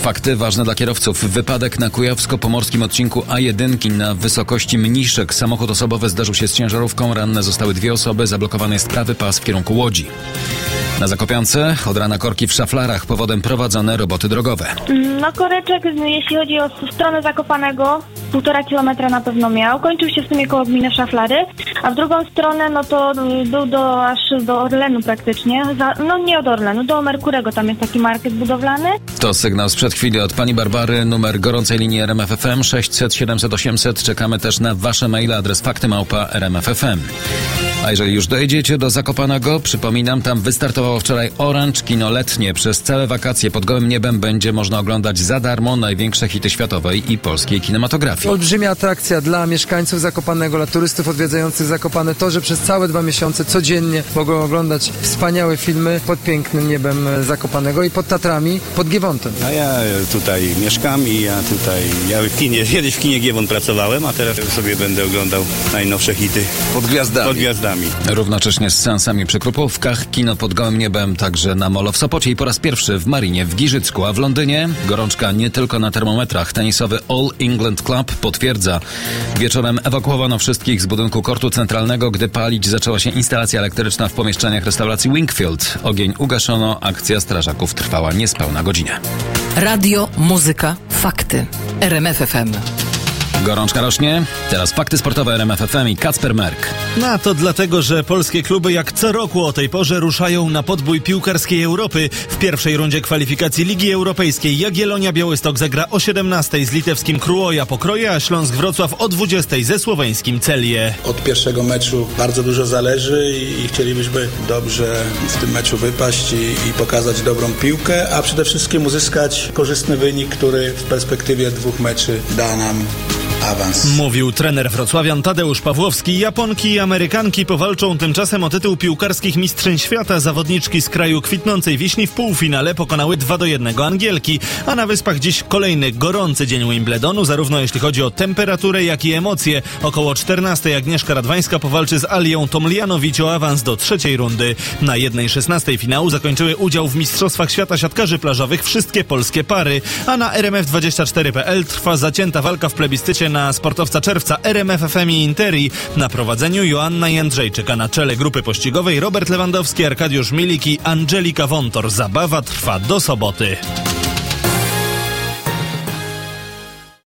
Fakty ważne dla kierowców. Wypadek na kujawsko-pomorskim odcinku A1 na wysokości Mniszek. Samochód osobowy zdarzył się z ciężarówką. Ranne zostały 2 osoby. Zablokowany jest prawy pas w kierunku Łodzi. Na Zakopiance od rana korki w szaflarach. Powodem prowadzone roboty drogowe. No koreczek, jeśli chodzi o stronę Zakopanego, 1,5 kilometra na pewno miał. Kończył się w sumie koło gminy Szaflary, a w drugą stronę no to był aż do Orlenu praktycznie. Nie od Orlenu, do Merkurego, tam jest taki market budowlany. To sygnał sprzed chwili od pani Barbary. Numer gorącej linii RMF FM 600 700 800. Czekamy też na wasze maile. Adres fakty@rmf.fm. A jeżeli już dojedziecie do Zakopanego, przypominam, tam wystartowało wczoraj Orange Kino Letnie. Przez całe wakacje pod gołym niebem będzie można oglądać za darmo największe hity światowej i polskiej kinematografii. Olbrzymia atrakcja dla mieszkańców Zakopanego, dla turystów odwiedzających Zakopane. To, że przez całe 2 miesiące codziennie mogą oglądać wspaniałe filmy pod pięknym niebem Zakopanego i pod Tatrami, pod Giewontem. A ja tutaj mieszkam i ja kiedyś w kinie Giewont pracowałem, a teraz sobie będę oglądał najnowsze hity pod gwiazdami. Równocześnie z seansami przy Krupówkach, kino pod gołym niebem także na Molo w Sopocie i po raz pierwszy w Marinie w Giżycku, a w Londynie gorączka nie tylko na termometrach. Tenisowy All England Club potwierdza. Wieczorem ewakuowano wszystkich z budynku kortu centralnego, gdy palić zaczęła się instalacja elektryczna w pomieszczeniach restauracji Wingfield. Ogień ugaszono, akcja strażaków trwała niespełna godzinę. Radio, muzyka, fakty. RMF FM. Gorączka rośnie. Teraz fakty sportowe RMF FM i Kacper Merk. No to dlatego, że polskie kluby jak co roku o tej porze ruszają na podbój piłkarskiej Europy. W pierwszej rundzie kwalifikacji Ligi Europejskiej Jagiellonia Białystok zagra o 17:00 z litewskim Kruoja Pokroje, a Śląsk Wrocław o 20:00 ze słoweńskim Celje. Od pierwszego meczu bardzo dużo zależy i chcielibyśmy dobrze w tym meczu wypaść i pokazać dobrą piłkę, a przede wszystkim uzyskać korzystny wynik, który w perspektywie 2 meczy da nam awans. Mówił trener wrocławian Tadeusz Pawłowski. Japonki i Amerykanki powalczą tymczasem o tytuł piłkarskich mistrzyń świata. Zawodniczki z kraju kwitnącej wiśni w półfinale pokonały 2-1 Angielki. A na Wyspach dziś kolejny gorący dzień Wimbledonu, zarówno jeśli chodzi o temperaturę, jak i emocje. Około 14:00 Agnieszka Radwańska powalczy z Alią Tomljanovic o awans do 3. rundy. Na 1:16 finału zakończyły udział w Mistrzostwach Świata siatkarzy plażowych wszystkie polskie pary. A na rmf24.pl trwa zacięta walka w plebiscycie na sportowca czerwca RMF FM i Interi. Na prowadzeniu Joanna Jędrzejczyk, a na czele grupy pościgowej Robert Lewandowski, Arkadiusz Milik i Angelika Wątor. Zabawa trwa do soboty.